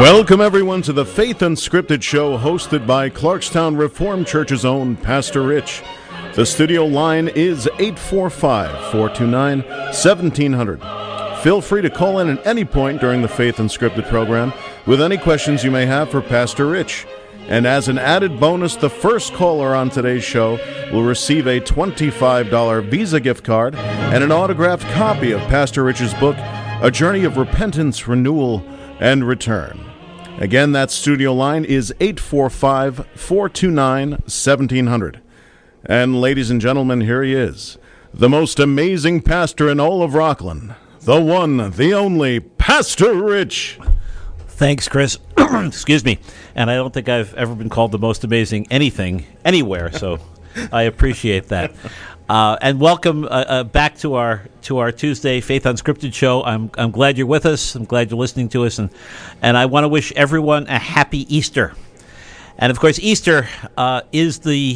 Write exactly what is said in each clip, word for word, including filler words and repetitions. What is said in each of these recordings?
Welcome, everyone, to the Faith Unscripted show hosted by Clarkstown Reformed Church's own Pastor Rich. The studio line is eight four five, four two nine, one seven zero zero. Feel free to call in at any point during the Faith Unscripted program with any questions you may have for Pastor Rich. And as an added bonus, the first caller on today's show will receive a twenty-five dollars Visa gift card and an autographed copy of Pastor Rich's book, A Journey of Repentance, Renewal, and Return. Again, that studio line is eight four five, four two nine, one seven zero zero. And ladies and gentlemen, here he is, the most amazing pastor in all of Rockland, the one, the only, Pastor Rich. Thanks, Chris. Excuse me. And I don't think I've ever been called the most amazing anything anywhere, so I appreciate that. Uh, and welcome uh, uh, back to our to our Tuesday Faith Unscripted show. I'm I'm glad you're with us. I'm glad you're listening to us, and and I want to wish everyone a happy Easter. And of course, Easter uh, is the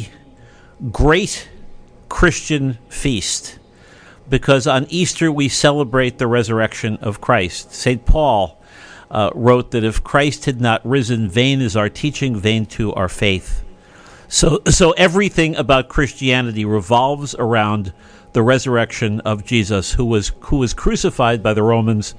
great Christian feast, because on Easter we celebrate the resurrection of Christ. Saint Paul uh, wrote that if Christ had not risen, vain is our teaching, vain too our faith. So so everything about Christianity revolves around the resurrection of Jesus, who was who was crucified by the Romans.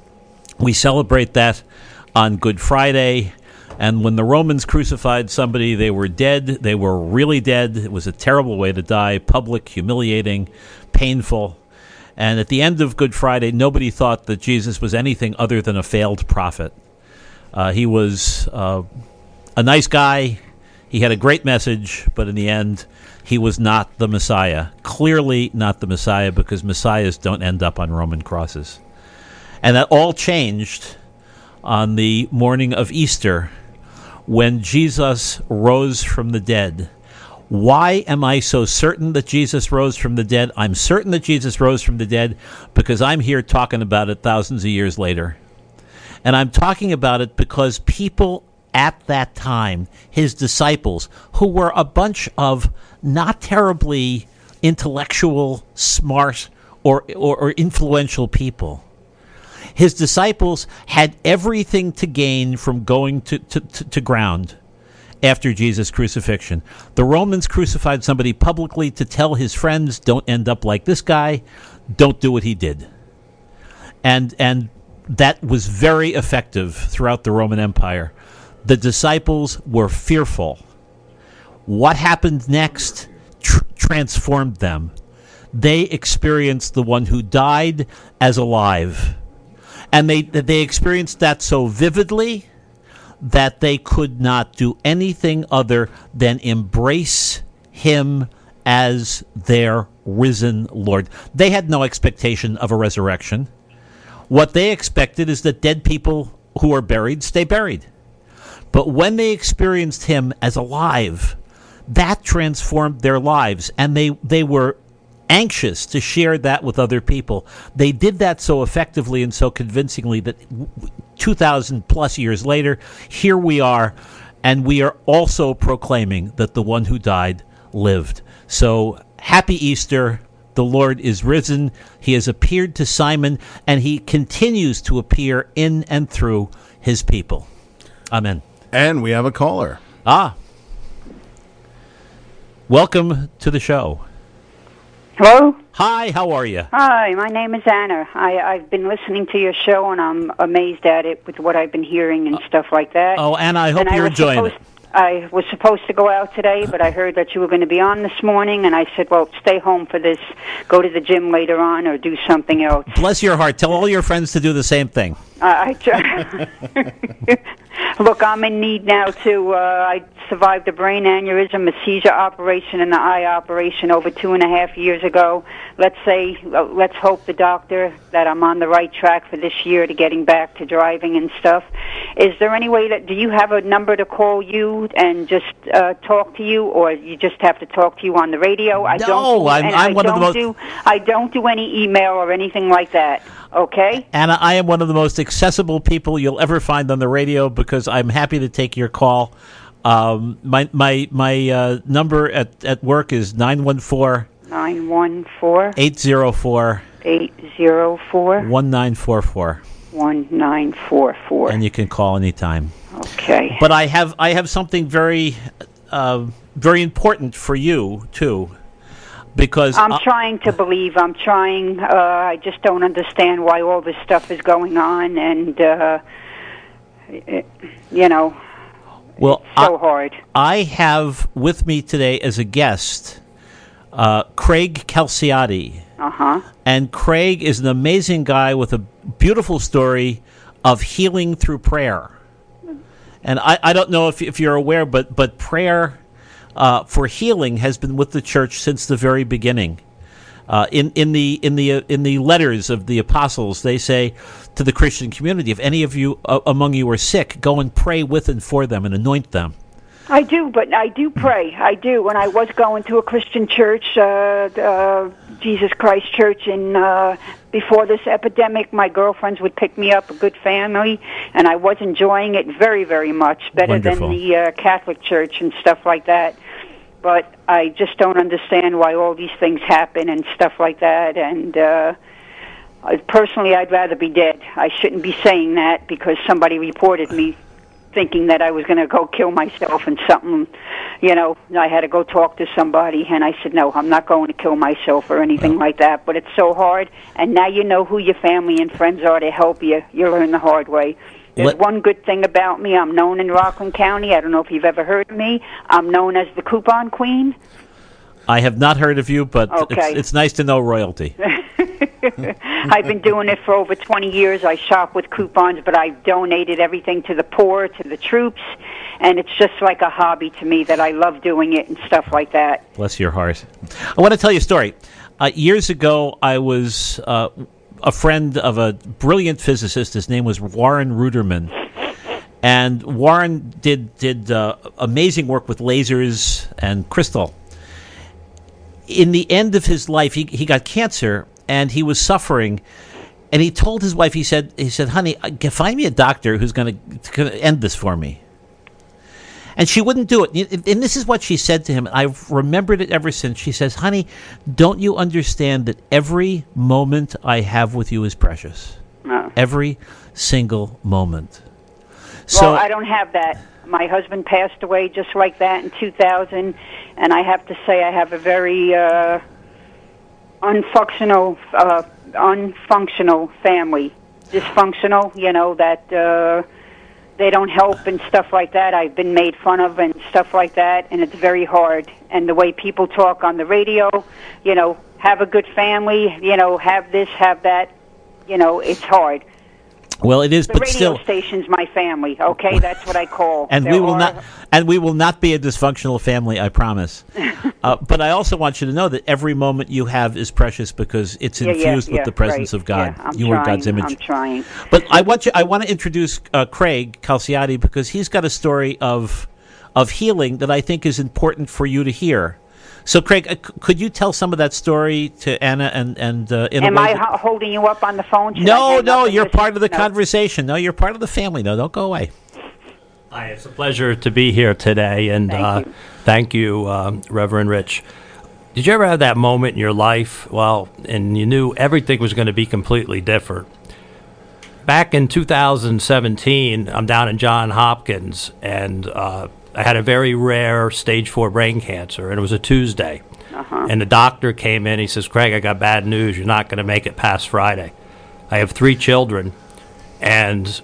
We celebrate that on Good Friday. And when the Romans crucified somebody, they were dead. They were really dead. It was a terrible way to die, public, humiliating, painful. And at the end of Good Friday, nobody thought that Jesus was anything other than a failed prophet. Uh, he was uh, a nice guy. He had a great message, but in the end, he was not the Messiah. Clearly not the Messiah, because Messiahs don't end up on Roman crosses. And that all changed on the morning of Easter, when Jesus rose from the dead. Why am I so certain that Jesus rose from the dead? I'm certain that Jesus rose from the dead because I'm here talking about it thousands of years later. And I'm talking about it because people at that time, his disciples, who were a bunch of not terribly intellectual, smart, or, or, or influential people, his disciples had everything to gain from going to, to, to, to ground after Jesus' crucifixion. The Romans crucified somebody publicly to tell his friends, don't end up like this guy, don't do what he did. And and that was very effective throughout the Roman Empire. The disciples were fearful. What happened next tr- transformed them. They experienced the one who died as alive. And they they experienced that so vividly that they could not do anything other than embrace him as their risen Lord. They had no expectation of a resurrection. What they expected is that dead people who are buried stay buried. But when they experienced him as alive, that transformed their lives, and they, they were anxious to share that with other people. They did that so effectively and so convincingly that two thousand plus years later, here we are, and we are also proclaiming that the one who died lived. So happy Easter. The Lord is risen. He has appeared to Simon, and he continues to appear in and through his people. Amen. And we have a caller. Ah. Welcome to the show. Hello? Hi, how are you? Hi, my name is Anna. I, I've been listening to your show, and I'm amazed at it with what I've been hearing and uh, stuff like that. Oh, Anna, I hope and you're I enjoying supposed, it. I was supposed to go out today, but I heard that you were going to be on this morning, and I said, well, stay home for this. Go to the gym later on or do something else. Bless your heart. Tell all your friends to do the same thing. Uh, I try. Look, I'm in need now, too. Uh, I survived a brain aneurysm, a seizure operation, and an eye operation over two and a half years ago. Let's say, uh, let's hope the doctor that I'm on the right track for this year to getting back to driving and stuff. Is there any way that, do you have a number to call you and just uh, talk to you, or you just have to talk to you on the radio? I no, don't do, I'm, I'm I one don't of the most... Do, I don't do any email or anything like that. Okay. Anna, I am one of the most accessible people you'll ever find on the radio because I'm happy to take your call. Um, my my my uh, number at, at work is nine one four nine one four eight zero four eight zero four one nine four four. one nine four four. And you can call anytime. Okay. But I have I have something very uh, very important for you too, because I'm I, trying to believe. I'm trying. Uh, I just don't understand why all this stuff is going on, and uh, it, you know, well, it's so I, hard. I have with me today as a guest uh, Craig Calciati. Uh-huh. And Craig is an amazing guy with a beautiful story of healing through prayer. And I, I don't know if, if you're aware, but but prayer uh, for healing has been with the church since the very beginning. Uh, in in the in the uh, in the letters of the apostles, they say to the Christian community, if any of you uh, among you are sick, go and pray with and for them and anoint them. I do, but I do pray. I do. When I was going to a Christian church, uh, uh, Jesus Christ Church, and uh, before this epidemic, my girlfriends would pick me up, a good family, and I was enjoying it very, very much, better Wonderful. than the uh, Catholic Church and stuff like that. But I just don't understand why all these things happen and stuff like that, and uh, I, personally, I'd rather be dead. I shouldn't be saying that because somebody reported me thinking that I was going to go kill myself and something, you know, I had to go talk to somebody, and I said, no, I'm not going to kill myself or anything like that, but it's so hard, and now you know who your family and friends are to help you. You learn the hard way. There's Let- one good thing about me. I'm known in Rockland County. I don't know if you've ever heard of me. I'm known as the Coupon Queen. I have not heard of you, but Okay. it's, it's nice to know royalty. I've been doing it for over twenty years. I shop with coupons, but I've donated everything to the poor, to the troops, and it's just like a hobby to me that I love doing it and stuff like that. Bless your heart. I want to tell you a story. Uh, years ago, I was uh, a friend of a brilliant physicist. His name was Warren Ruderman. And Warren did, did uh, amazing work with lasers and crystal. In the end of his life, he, he got cancer, and he was suffering. And he told his wife, he said, he said, honey, find me a doctor who's going to end this for me. And she wouldn't do it. And this is what she said to him. I've remembered it ever since. She says, honey, don't you understand that every moment I have with you is precious? No. Every single moment. So Well, I don't have that. My husband passed away just like that in two thousand, and I have to say I have a very uh, unfunctional, uh, unfunctional family. Dysfunctional, you know, that uh, they don't help and stuff like that. I've been made fun of and stuff like that, and it's very hard. And the way people talk on the radio, you know, have a good family, you know, have this, have that, you know, it's hard. Well, it is, The but radio still, station's my family, okay? That's what I call. and There we will are- not, and we will not be a dysfunctional family, I promise. uh, but I also want you to know that every moment you have is precious because it's Yeah, yeah, infused with yeah, the presence right. of God. Yeah, I'm you trying, are God's image. I'm trying. But I want you. I want to introduce uh, Craig Calciati because he's got a story of of healing that I think is important for you to hear. So, Craig, uh, c- could you tell some of that story to Anna and and uh, in Am a way I that- ho- holding you up on the phone? Should I No, hang no, up and you're listen? part of the No. conversation. No, you're part of the family. No, don't go away. Hi, it's a pleasure to be here today, and Thank uh, you. thank you, um, Reverend Rich. Did you ever have that moment in your life, well, and you knew everything was going to be completely different? Back in two thousand seventeen, I'm down in Johns Hopkins, and uh, I had a very rare stage four brain cancer, and it was a Tuesday. Uh-huh. And the doctor came in, he says, Craig, I got bad news. You're not going to make it past Friday. I have three children, and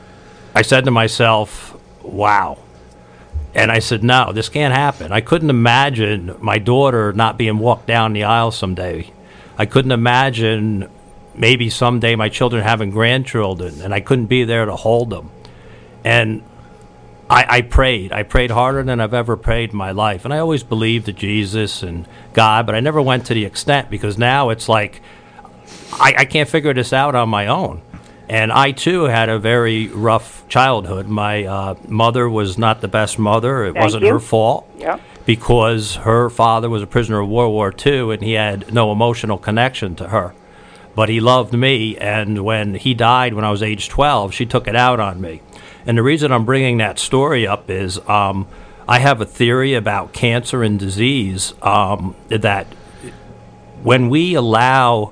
I said to myself, wow. And I said, no, this can't happen. I couldn't imagine my daughter not being walked down the aisle someday. I couldn't imagine maybe someday my children having grandchildren, and I couldn't be there to hold them. And I, I prayed. I prayed harder than I've ever prayed in my life. And I always believed in Jesus and God, but I never went to the extent because now it's like I, I can't figure this out on my own. And I, too, had a very rough childhood. My uh, mother was not the best mother. It Thank wasn't you. her fault Yep. because her father was a prisoner of World War Two, and he had no emotional connection to her. But he loved me, and when he died when I was age twelve, she took it out on me. And the reason I'm bringing that story up is um, I have a theory about cancer and disease um, that when we allow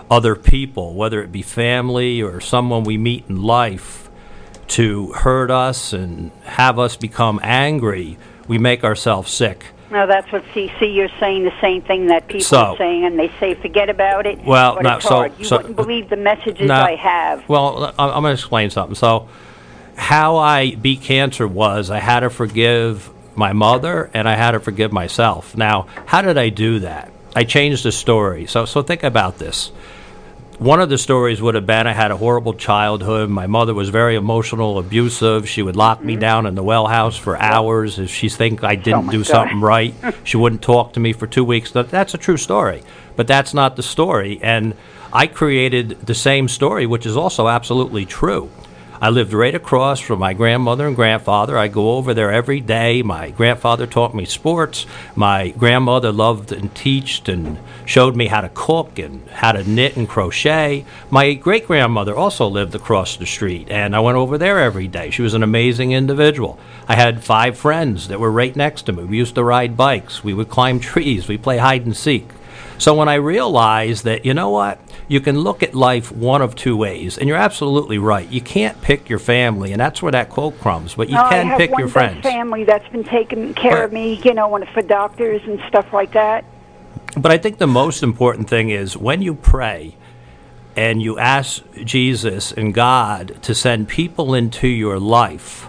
other people, whether it be family or someone we meet in life, to hurt us and have us become angry, we make ourselves sick. No, that's what C C. You're saying the same thing that people So- are saying, and they say forget about it. Well, but no, it's so- hard. You so- wouldn't believe the messages No. I have. Well, I- I'm going to explain something. So, how I beat cancer was I had to forgive my mother and I had to forgive myself. Now, how did I do that? I changed the story. So, so think about this. One of the stories would have been I had a horrible childhood. My mother was very emotional, abusive. She would lock me down in the well house for hours if she think I didn't my do God. something right. She wouldn't talk to me for two weeks. That- That's a true story, but that's not the story. And I created the same story, which is also absolutely true. I lived right across from my grandmother and grandfather. I go over there every day. My grandfather taught me sports. My grandmother loved and taught and showed me how to cook and how to knit and crochet. My great-grandmother also lived across the street, and I went over there every day. She was an amazing individual. I had five friends that were right next to me. We used to ride bikes. We would climb trees. We play hide and seek. So when I realized that, you know what, you can look at life one of two ways, and you're absolutely right. You can't pick your family, and that's where that quote comes, but you No, can I have pick one your best friends. family that's been taking care of But- me, you know, and for doctors and stuff like that. But I think the most important thing is when you pray and you ask Jesus and God to send people into your life,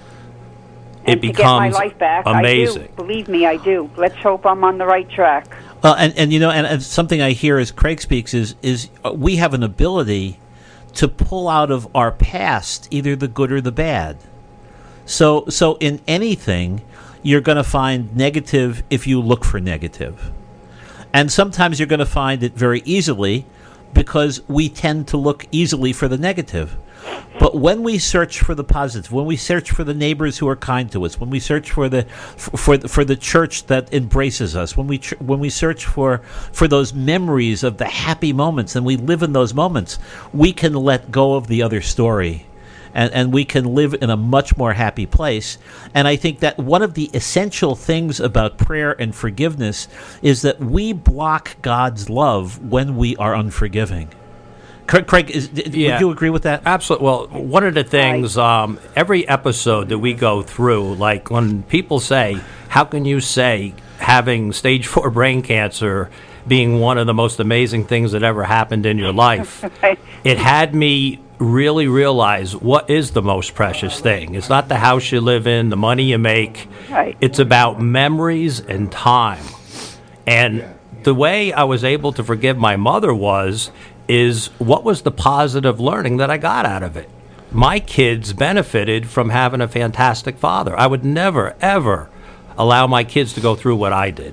And it to get my becomes life back, amazing. I do. Believe me, I do. Let's hope I'm on the right track. Well, and, and you know, and, and something I hear as Craig speaks is is uh, we have an ability to pull out of our past either the good or the bad. So, so in anything, you're going to find negative if you look for negative, and sometimes you're going to find it very easily because we tend to look easily for the negative. But when we search for the positive, when we search for the neighbors who are kind to us, when we search for the for for the, for the church that embraces us, when we tr- when we search for for those memories of the happy moments, and we live in those moments, we can let go of the other story, and and we can live in a much more happy place. And I think that one of the essential things about prayer and forgiveness is that we block God's love when we are unforgiving. Craig, Craig is, d- Yeah. would you agree with that? Absolutely. Well, one of the things, um, every episode that we go through, like when people say, how can you say having stage four brain cancer being one of the most amazing things that ever happened in your life, Right. it had me really realize what is the most precious thing. It's not the house you live in, the money you make. Right. It's about memories and time. And the way I was able to forgive my mother was, is what was the positive learning that I got out of it? My kids benefited from having a fantastic father. I would never, ever allow my kids to go through what I did.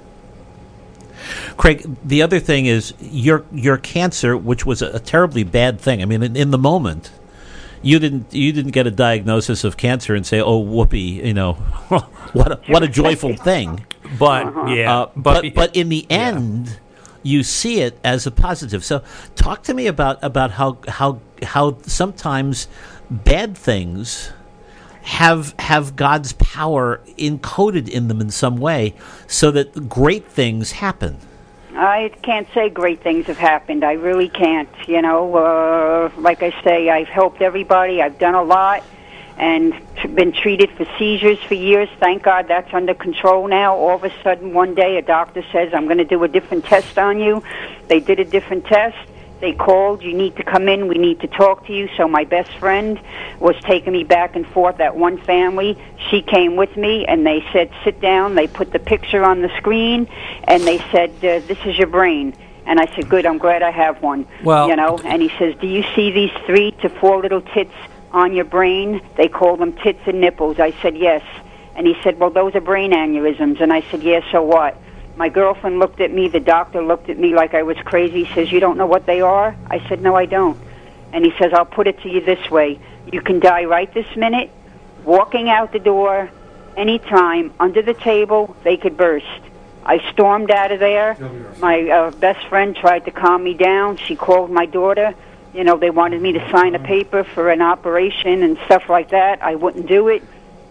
Craig, the other thing is your your cancer, which was a, a terribly bad thing. I mean, in, in the moment, you didn't you didn't get a diagnosis of cancer and say, "Oh, whoopee!" You know, what a, what a joyful thing. But, yeah. Uh, but but in the end, you see it as a positive. So, talk to me about about how how how sometimes bad things have have God's power encoded in them in some way, so that great things happen. I can't say great things have happened. I really can't. You know, uh, like I say, I've helped everybody. I've done a lot and t- been treated for seizures for years. Thank God that's under control now. All of a sudden, one day, a doctor says, I'm going to do a different test on you. They did a different test. They called, you need to come in, we need to talk to you. So my best friend was taking me back and forth, that one family. She came with me, and they said, sit down. They put the picture on the screen, and they said, uh, this is your brain. And I said, good, I'm glad I have one. Well, you know. And he says, do you see these three to four little tits on your brain? They call them tits and nipples. I said, yes. And he said, well, those are brain aneurysms. And I said, yes, so what? My girlfriend looked at me, the doctor looked at me like I was crazy. He says, you don't know what they are? I said, no, I don't. And he says, I'll put it to you this way. You can die right this minute, walking out the door, anytime, under the table, they could burst. I stormed out of there. My uh, best friend tried to calm me down. She called my daughter. You know, they wanted me to sign a paper for an operation and stuff like that. I wouldn't do it.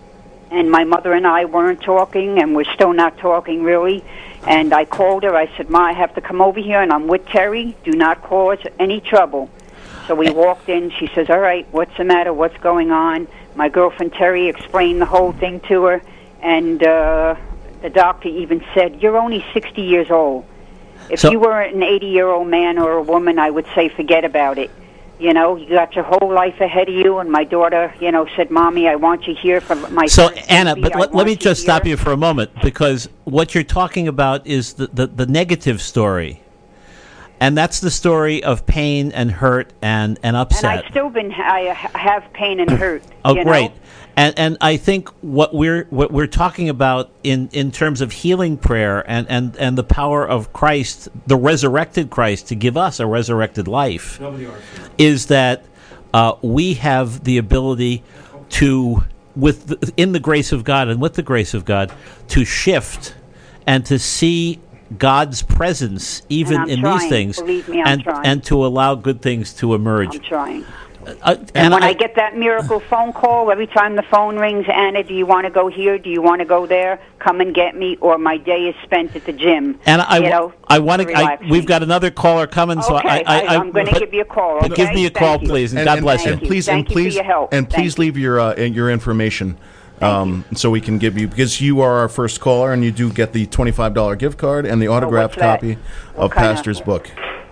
and my mother and I weren't talking, and we're still not talking really. And I called her. I said, Ma, I have to come over here, and I'm with Terry. Do not cause any trouble. So we walked in. She says, all right, what's the matter? What's going on? My girlfriend Terry explained the whole thing to her, and uh, the doctor even said, you're only sixty years old. If So- you were an eighty-year-old man or a woman, I would say forget about it. You know, you got your whole life ahead of you, and my daughter, you know, said, Mommy, I want you here for my So, first Anna, baby. but I let, let want me you just here." stop you for a moment, because what you're talking about is the, the, the negative story. And that's the story of pain and hurt and, and And upset. I've still been, I ha- have pain and hurt. Oh, you great. know? And and I think what we're what we're talking about in, in terms of healing prayer and, and, and the power of Christ, the resurrected Christ, to give us a resurrected life, is that uh, we have the ability to, with the, in the grace of God and with the grace of God, to shift and to see God's presence even I'm in trying. these things, Believe me, I'm and trying. and to allow good things to emerge. I'm trying. Uh, And when I, get that miracle phone call, every time the phone rings, Anna, do you want to go here? Do you want to go there? Come and get me, or my day is spent at the gym. And I, you know, I want to. relax We've me. got another caller coming, so Okay, I, I, I, I'm going to but- give you a call. but Okay? give me a Thank call, you. please, and, And, God and, bless and you. please, Thank and you for please, your help. and Thank please you. leave your uh, your information, um, so we can give you, because you are our first caller, and you do get the twenty-five dollar gift card and the autographed what's that? copy What of kinda- Pastor's book.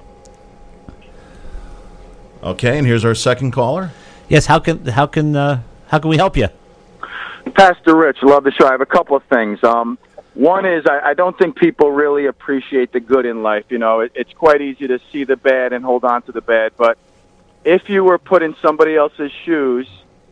Okay, and here's our second caller. Yes, how can how can uh, how can we help you? Pastor Rich, love the show. I have a couple of things. Um, one is I, I don't think people really appreciate the good in life. You know, it, it's quite easy to see the bad and hold on to the bad. But if you were put in somebody else's shoes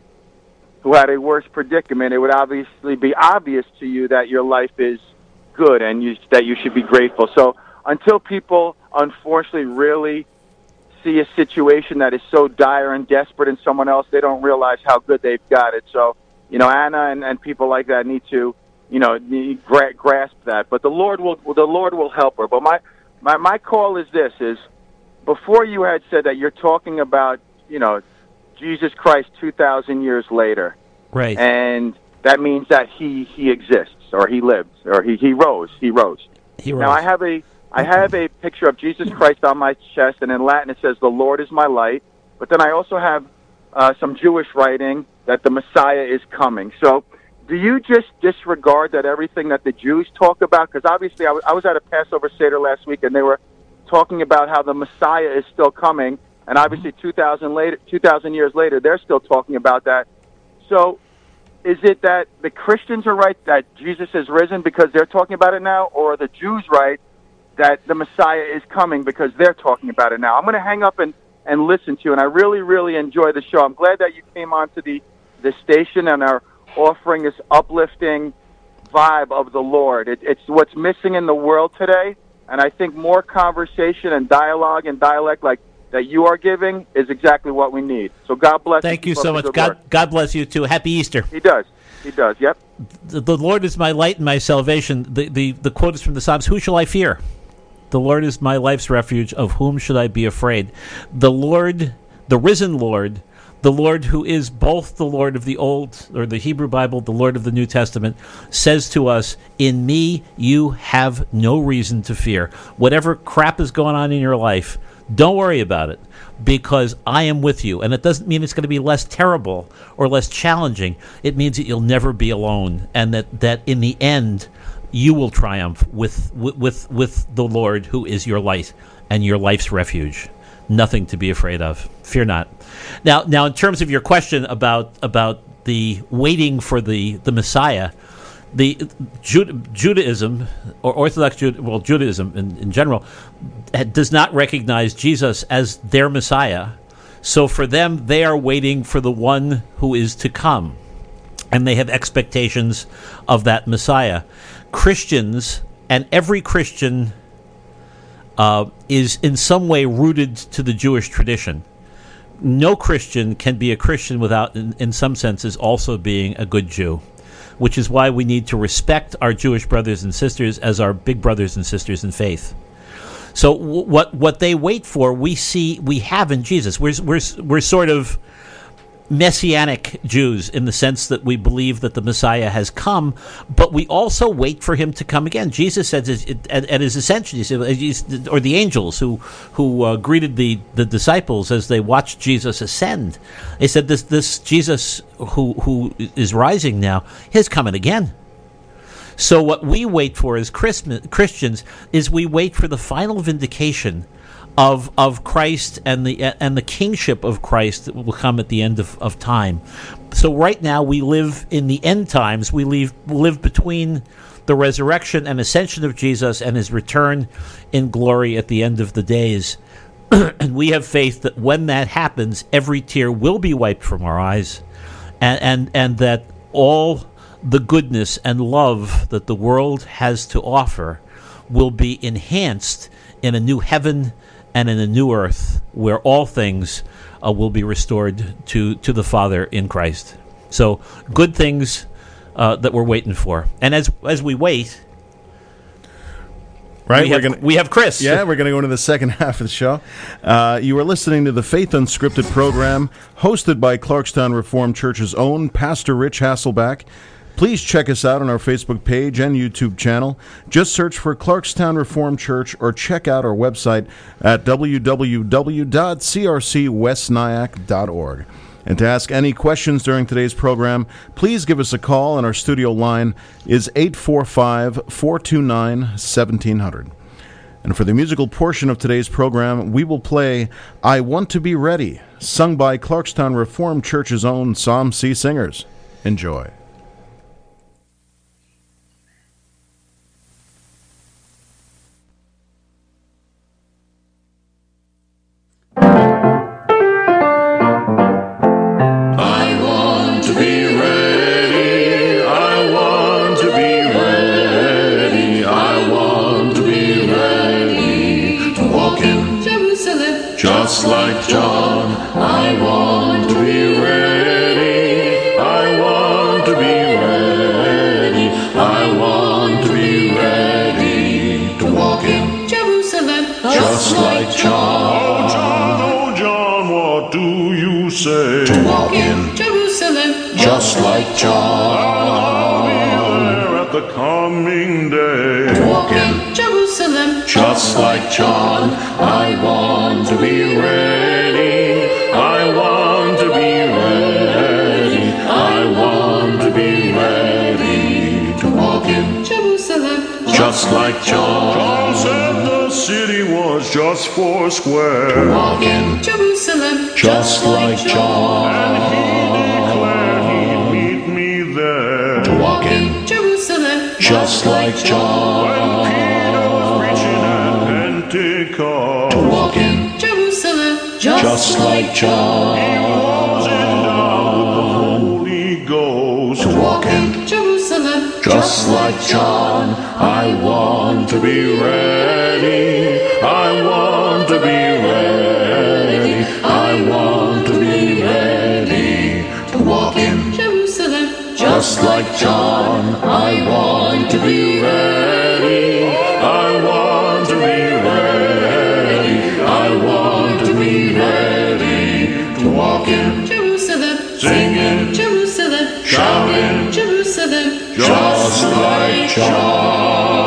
who had a worse predicament, it would obviously be obvious to you that your life is good and you, that you should be grateful. So until people, unfortunately, really see a situation that is so dire and desperate in someone else, they don't realize how good they've got it. So, you know, Anna and, and people like that need to, you know, need, gra- grasp that. But the Lord will, the Lord will help her. But my, my, my call is this: is before you had said that you're talking about, you know, Jesus Christ two thousand years later, Right. and that means that he he exists, or he lived, or he he rose, he rose. He Now I have a I have a picture of Jesus Christ on my chest, and in Latin it says, "The Lord is my light." But then I also have uh, some Jewish writing that the Messiah is coming. So, do you just disregard that everything that the Jews talk about? Because obviously, I, w- I was at a Passover Seder last week, and they were talking about how the Messiah is still coming, and obviously, two thousand later, two thousand years later, they're still talking about that. So, is it that the Christians are right that Jesus has risen because they're talking about it now, or are the Jews right that the Messiah is coming because they're talking about it now? I'm going to hang up and, and listen to you, and I really, really enjoy the show. I'm glad that you came onto the, the station and are offering this uplifting vibe of the Lord. It, it's what's missing in the world today, and I think more conversation and dialogue and dialect like that you are giving is exactly what we need. So God bless you. Thank you Keep so up the much. good God work. God bless you too. Happy Easter. He does. He does. Yep. The, the Lord is my light and my salvation. The, the the quote is from the Psalms. Who shall I fear? The Lord is my life's refuge. Of whom should I be afraid? The Lord, the risen Lord, the Lord who is both the Lord of the Old, or the Hebrew Bible, the Lord of the New Testament, says to us, in me you have no reason to fear. Whatever crap is going on in your life, don't worry about it, because I am with you. And it doesn't mean it's going to be less terrible or less challenging. It means that you'll never be alone, and that, that in the end, you will triumph with, with with with the Lord, who is your light and your life's refuge. Nothing to be afraid of. Fear not. Now, now, in terms of your question about about the waiting for the, the Messiah, the Jude, Judaism or Orthodox Jude, well, Judaism in, in general does not recognize Jesus as their Messiah. So for them, they are waiting for the one who is to come, and they have expectations of that Messiah. Christians, and every Christian uh, is in some way rooted to the Jewish tradition. No Christian can be a Christian without, in, in some senses, also being a good Jew, which is why we need to respect our Jewish brothers and sisters as our big brothers and sisters in faith. So w- what what they wait for, we see, we have in Jesus. We're we're we're sort of Messianic Jews in the sense that we believe that the Messiah has come, but we also wait for him to come again. Jesus said at, at his ascension, he said, or the angels who who uh, greeted the, the disciples as they watched Jesus ascend, they said, "This this Jesus who who is rising now, he's coming again." So what we wait for as Christians is we wait for the final vindication of of Christ and the and the kingship of Christ that will come at the end of, of time. So right now we live in the end times. We live, live between the resurrection and ascension of Jesus and his return in glory at the end of the days. And we have faith that when that happens, every tear will be wiped from our eyes, and and, and that all the goodness and love that the world has to offer will be enhanced in a new heaven and in a new earth where all things uh, will be restored to, to the Father in Christ. So good things uh, that we're waiting for. And as as we wait, right, we, we're have, gonna, we have Chris. Yeah, we're going to go into the second half of the show. Uh, you are listening to the Faith Unscripted program hosted by Clarkstown Reformed Church's own Pastor Rich Hasselback. Please check us out on our Facebook page and YouTube channel. Just search for Clarkstown Reformed Church or check out our website at w w w dot c r c west nyack dot org. And to ask any questions during today's program, please give us a call, and our studio line is eight four five, four two nine, one seven zero zero. And for the musical portion of today's program, we will play I Want to Be Ready, sung by Clarkstown Reformed Church's own Psalm C singers. Enjoy. Just like John, I want to be ready. I want to be ready. I want to be ready to walk in Jerusalem. Just like John. Oh John, oh John, what do you say? To walk in Jerusalem. Just like John. I'll be there at the coming day. To walk in Jerusalem. Just like John, I want to be ready. I want to be ready. I want to be ready to walk in Jerusalem. Just like John. John said the city was just four square. To walk in Jerusalem. Just like John. And he declared he'd meet me there. To walk in Jerusalem. Just like John. When Peter was preaching at Pentecost. To walk in Jerusalem. Just, just like John. He was endowed with the Holy Ghost. To walk in Jerusalem. Just like John. I want to be ready. I want to be ready. I want to be ready to walk in Jerusalem. Just like John. I want to be ready. I want to be ready. I want to be ready to walk in Jerusalem. Singing Jerusalem. Shouting Jerusalem. Just like John.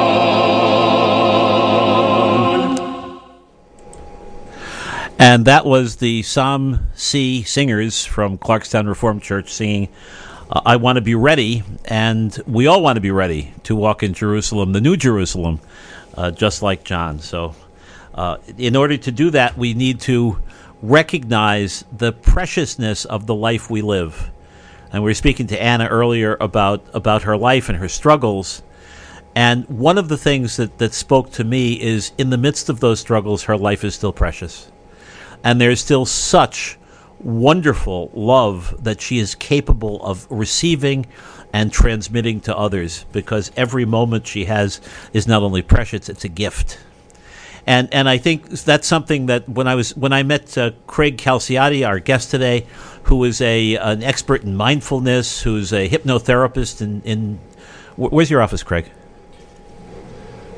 And that was the Psalm C singers from Clarkstown Reformed Church singing uh, I Want to Be Ready, and we all want to be ready to walk in Jerusalem, the New Jerusalem, uh, just like John. So uh, in order to do that, we need to recognize the preciousness of the life we live. And we were speaking to Anna earlier about, about her life and her struggles. And one of the things that, that spoke to me is in the midst of those struggles, her life is still precious. And there's still such wonderful love that she is capable of receiving and transmitting to others, because every moment she has is not only precious, it's a gift. And and I think that's something that when I was when I met uh, Craig Calciati, our guest today, who is a an expert in mindfulness, who's a hypnotherapist in, in where's your office, Craig?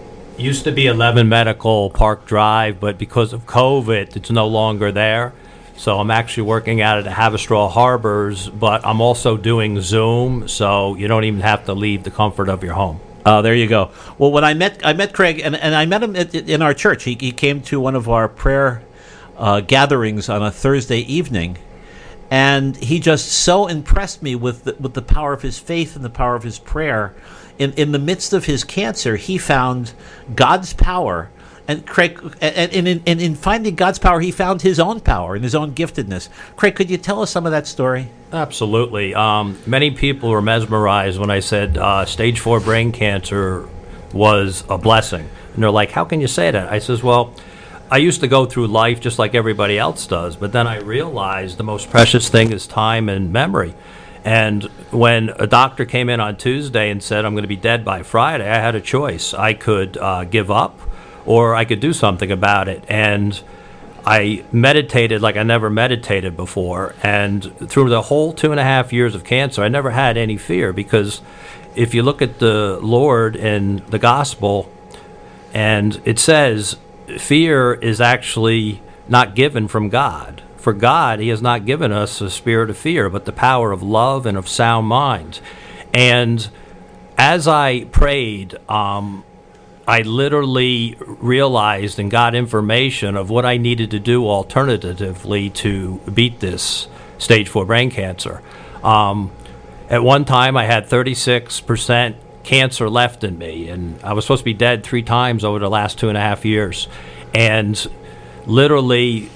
Used to be eleven Medical Park Drive, but because of COVID, it's no longer there. So I'm actually working out at Haverstraw Harbors, but I'm also doing Zoom, so you don't even have to leave the comfort of your home. Oh, there you go. Well, when I met I met Craig, and, and I met him at, in our church. He, he came to one of our prayer uh, gatherings on a Thursday evening, and he just so impressed me with the, with the power of his faith and the power of his prayer. In in the midst of his cancer, he found God's power. And Craig, and in, in, in finding God's power, he found his own power and his own giftedness. Craig, could you tell us some of that story? Absolutely. Um, many people were mesmerized when I said uh, stage four brain cancer was a blessing. And they're like, how can you say that? I says, well, I used to go through life just like everybody else does, but then I realized the most precious thing is time and memory. And when a doctor came in on Tuesday and said, I'm going to be dead by Friday, I had a choice. I could uh, give up, or I could do something about it. And I meditated like I never meditated before. And through the whole two and a half years of cancer, I never had any fear, because if you look at the Lord in the gospel, and it says fear is actually not given from God. For God, he has not given us a spirit of fear, but the power of love and of sound mind. And as I prayed, um, I literally realized and got information of what I needed to do alternatively to beat this stage four brain cancer. Um, at one time, I had thirty-six percent cancer left in me, and I was supposed to be dead three times over the last two and a half years. And literally,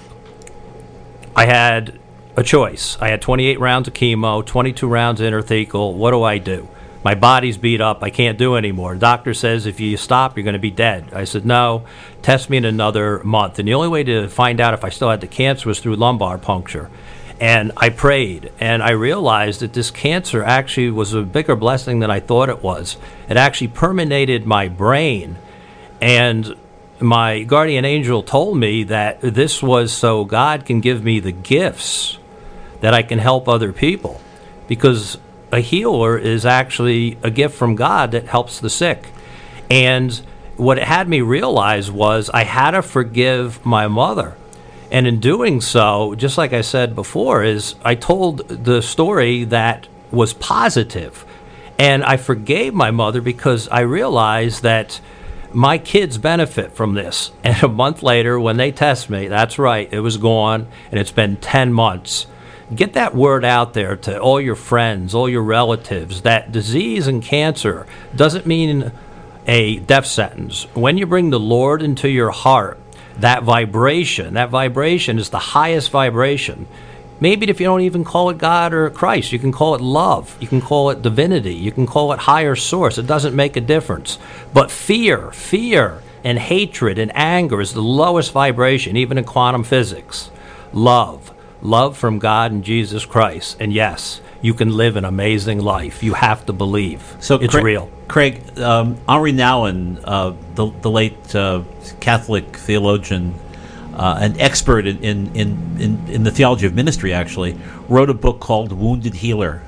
I had a choice. I had twenty-eight rounds of chemo, twenty-two rounds of intrathecal. What do I do? My body's beat up. I can't do anymore. The doctor says if you stop, you're going to be dead. I said, no, test me in another month. And the only way to find out if I still had the cancer was through lumbar puncture. And I prayed, and I realized that this cancer actually was a bigger blessing than I thought it was. It actually permeated my brain. And my guardian angel told me that this was so God can give me the gifts that I can help other people. Because a healer is actually a gift from God that helps the sick. And what it had me realize was I had to forgive my mother. And in doing so, just like I said before, is I told the story that was positive. And I forgave my mother because I realized that my kids benefit from this. And a month later, when they test me, that's right, it was gone, and it's been ten months. Get that word out there to all your friends, all your relatives, that disease and cancer doesn't mean a death sentence. When you bring the Lord into your heart, that vibration, that vibration is the highest vibration. Maybe if you don't even call it God or Christ, you can call it love. You can call it divinity. You can call it higher source. It doesn't make a difference. But fear, fear and hatred and anger is the lowest vibration, even in quantum physics. Love. Love from God and Jesus Christ. And yes, you can live an amazing life. You have to believe. So it's Craig, real. Craig, um, Henri Nouwen, uh, the, the late uh, Catholic theologian, uh, an expert in, in, in, in, in the theology of ministry, actually, wrote a book called Wounded Healer.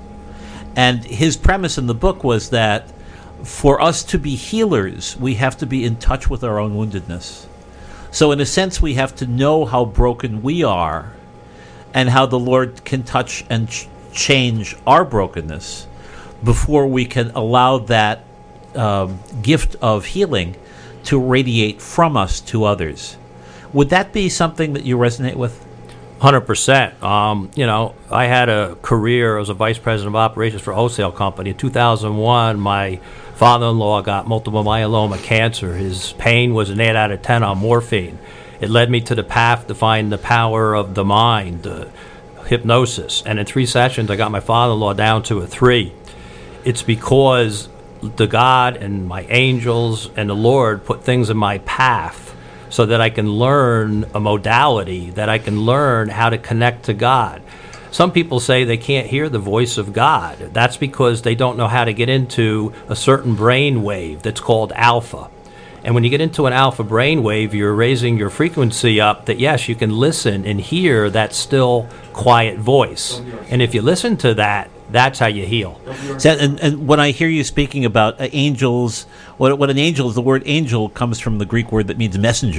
And his premise in the book was that for us to be healers, we have to be in touch with our own woundedness. So in a sense, we have to know how broken we are and how the Lord can touch and ch- change our brokenness before we can allow that um, gift of healing to radiate from us to others. Would that be something that you resonate with? one hundred percent. Um, you know, I had a career as a vice president of operations for a wholesale company. In two thousand one, my father-in-law got multiple myeloma cancer. His pain was an eight out of ten on morphine. It led me to the path to find the power of the mind, uh, hypnosis. And in three sessions, I got my father-in-law down to a three. It's because the God and my angels and the Lord put things in my path so that I can learn a modality, that I can learn how to connect to God. Some people say they can't hear the voice of God. That's because they don't know how to get into a certain brain wave that's called alpha. And when you get into an alpha brainwave, you're raising your frequency up that, yes, you can listen and hear that still, quiet voice. And if you listen to that, that's how you heal. So, and, and when I hear you speaking about uh, angels, what, what an angel is, the word angel comes from the Greek word that means messenger.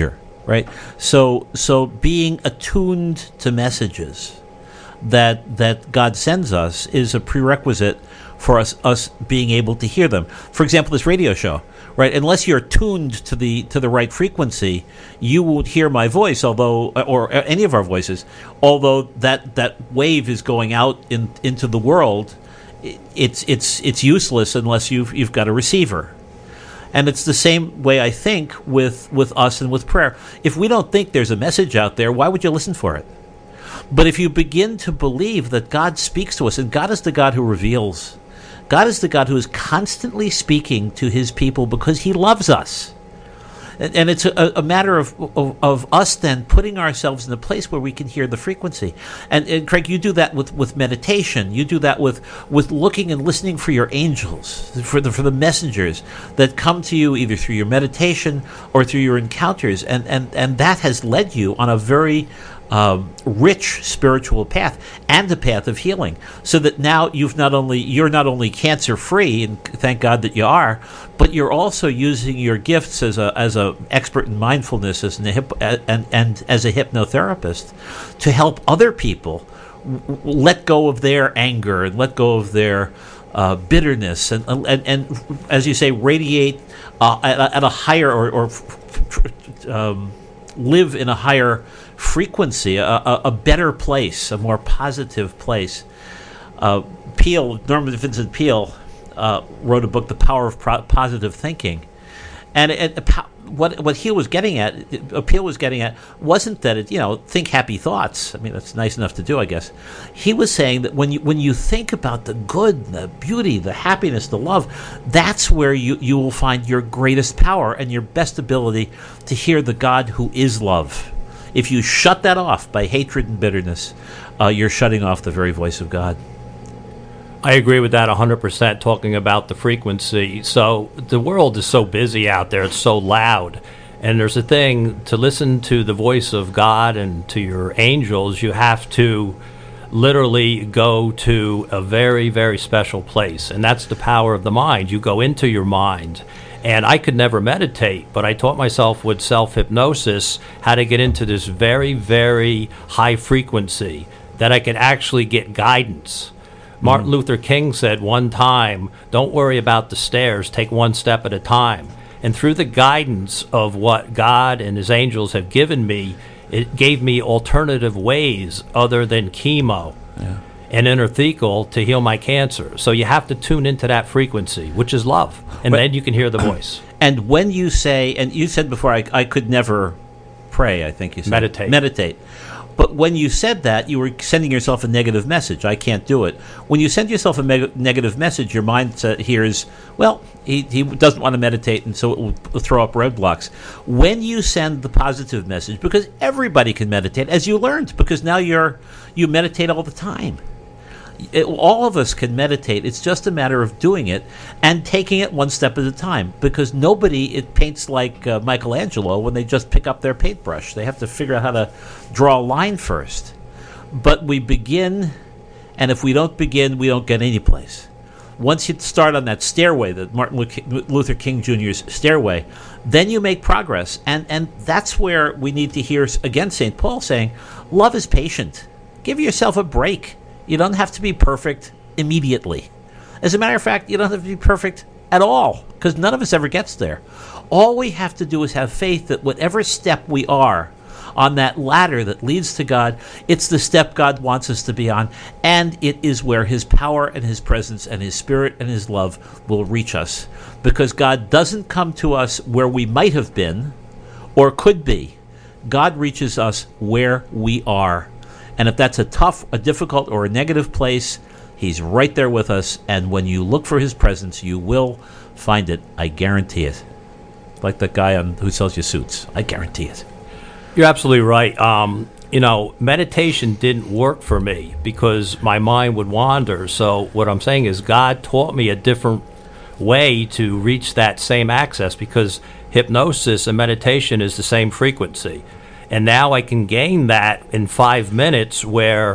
right? So so being attuned to messages that that God sends us is a prerequisite for us us being able to hear them. For example, this radio show, right? Unless you're tuned to the to the right frequency, you won't hear my voice, although or any of our voices, although that that wave is going out in into the world. It's it's it's useless unless you've you've got a receiver. And it's the same way, I think, with, with us and with prayer. If we don't think there's a message out there, why would you listen for it? But if you begin to believe that God speaks to us, and God is the God who reveals, God is the God who is constantly speaking to his people because he loves us. And, and it's a, a matter of, of of us then putting ourselves in a place where we can hear the frequency. And, and Craig, you do that with, with meditation. You do that with, with looking and listening for your angels, for the for the messengers that come to you either through your meditation or through your encounters. And, and, and that has led you on a very Um, rich spiritual path and a path of healing, so that now you've not only you're not only cancer free, and thank God that you are, but you're also using your gifts as a as a expert in mindfulness, as an hip, and and as a hypnotherapist to help other people w- let go of their anger and let go of their uh, bitterness, and, and and as you say, radiate uh, at, a, at a higher or, or um, live in a higher frequency, a, a, a better place, a more positive place. Uh, Peale, Norman Vincent Peale, uh, wrote a book, The Power of Pro- Positive Thinking, and it, it, what what he was getting at, Peale was getting at, wasn't that it, you know, think happy thoughts. I mean, that's nice enough to do, I guess. He was saying that when you when you think about the good, the beauty, the happiness, the love, that's where you you will find your greatest power and your best ability to hear the God who is love. If you shut that off by hatred and bitterness, uh, you're shutting off the very voice of God. I agree with that one hundred percent, talking about the frequency. So the world is so busy out there, it's so loud. And there's a thing, to listen to the voice of God and to your angels, you have to literally go to a very, very special place. And that's the power of the mind. You go into your mind. And I could never meditate, but I taught myself with self-hypnosis how to get into this very, very high frequency that I could actually get guidance. Mm-hmm. Martin Luther King said one time, don't worry about the stairs, take one step at a time. And through the guidance of what God and his angels have given me, it gave me alternative ways other than chemo. Yeah. And intrathecal to heal my cancer. So you have to tune into that frequency, which is love, and but, then you can hear the voice. And when you say, and you said before, I, I could never pray, I think you said. Meditate. Meditate. But when you said that, you were sending yourself a negative message. I can't do it. When you send yourself a me- negative message, your mind hears, well, he, he doesn't want to meditate, and so it will throw up roadblocks. When you send the positive message, because everybody can meditate, as you learned, because now you're you meditate all the time. It, all of us can meditate. It's just a matter of doing it and taking it one step at a time, because nobody it paints like uh, Michelangelo when they just pick up their paintbrush. They have to figure out how to draw a line first. But we begin, and if we don't begin, we don't get any place. Once you start on that stairway, the Martin Luther King Junior's stairway, then you make progress. And, and that's where we need to hear, again, Saint Paul saying, love is patient. Give yourself a break. You don't have to be perfect immediately. As a matter of fact, you don't have to be perfect at all, because none of us ever gets there. All we have to do is have faith that whatever step we are on that ladder that leads to God, it's the step God wants us to be on, and it is where his power and his presence and his spirit and his love will reach us. Because God doesn't come to us where we might have been or could be. God reaches us where we are. And if that's a tough, a difficult, or a negative place, he's right there with us. And when you look for his presence, you will find it. I guarantee it. Like that guy on who sells you suits. I guarantee it. You're absolutely right. Um, you know, meditation didn't work for me because my mind would wander. So what I'm saying is God taught me a different way to reach that same access, because hypnosis and meditation is the same frequency. And now I can gain that in five minutes where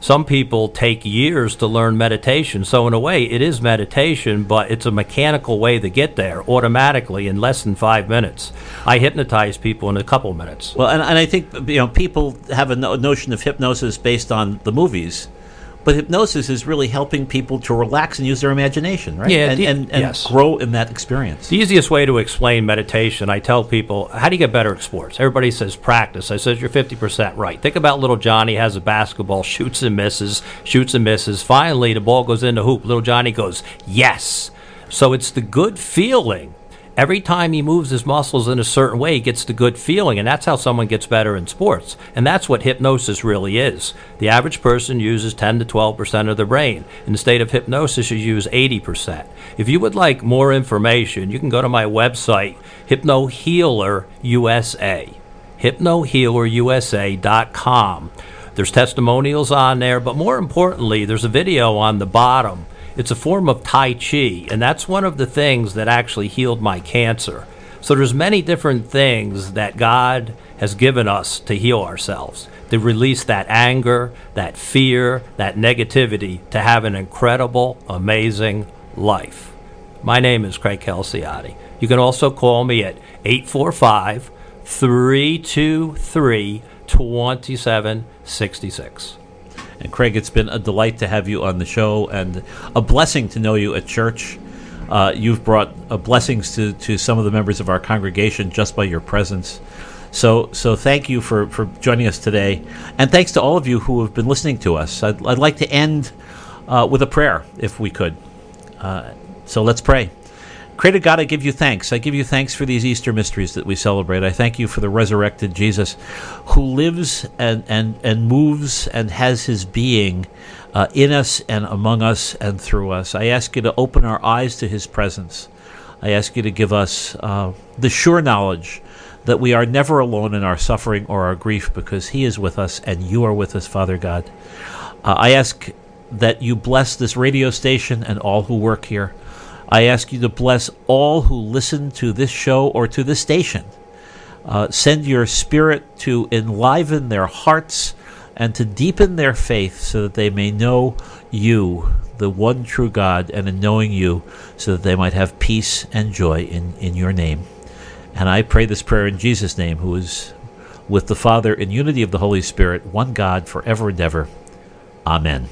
Some people take years to learn meditation. So in a way, it is meditation, but it's a mechanical way to get there automatically in less than five minutes. I hypnotize people in a couple minutes. Well, and, and I think, you know, people have a no- notion of hypnosis based on the movies, but hypnosis is really helping people to relax and use their imagination, right? Yeah, and, the- and, and yes. grow in that experience. The easiest way to explain meditation, I tell people, how do you get better at sports? Everybody says practice. I said, you're fifty percent right. Think about little Johnny has a basketball, shoots and misses, shoots and misses. Finally, the ball goes in the hoop. Little Johnny goes, yes. So it's the good feeling. Every time he moves his muscles in a certain way, he gets the good feeling, and that's how someone gets better in sports. And that's what hypnosis really is. The average person uses ten to twelve percent of the brain. In the state of hypnosis, you use eighty percent. If you would like more information, you can go to my website, Hypno Healer U S A, hypno healer U S A dot com. There's testimonials on there, but more importantly, there's a video on the bottom. It's a form of Tai Chi, and that's one of the things that actually healed my cancer. So there's many different things that God has given us to heal ourselves, to release that anger, that fear, that negativity, to have an incredible, amazing life. My name is Craig Calciati. You can also call me at eight four five, three two three, two seven six six. And Craig, it's been a delight to have you on the show and a blessing to know you at church. Uh, you've brought uh, blessings to, to some of the members of our congregation just by your presence. So so thank you for, for joining us today. And thanks to all of you who have been listening to us. I'd, I'd like to end uh, with a prayer, if we could. Uh, so let's pray. Creator God, I give you thanks. I give you thanks for these Easter mysteries that we celebrate. I thank you for the resurrected Jesus who lives and, and, and moves and has his being uh, in us and among us and through us. I ask you to open our eyes to his presence. I ask you to give us uh, the sure knowledge that we are never alone in our suffering or our grief because he is with us and you are with us, Father God. Uh, I ask that you bless this radio station and all who work here. I ask you to bless all who listen to this show or to this station. Uh, send your spirit to enliven their hearts and to deepen their faith so that they may know you, the one true God, and in knowing you so that they might have peace and joy in, in your name. And I pray this prayer in Jesus' name, who is with the Father in unity of the Holy Spirit, one God, forever and ever. Amen.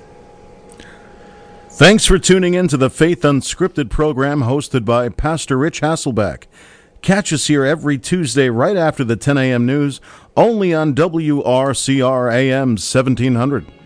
Thanks for tuning in to the Faith Unscripted program hosted by Pastor Rich Hasselbeck. Catch us here every Tuesday right after the ten a.m. news, only on W R C R A M seventeen hundred.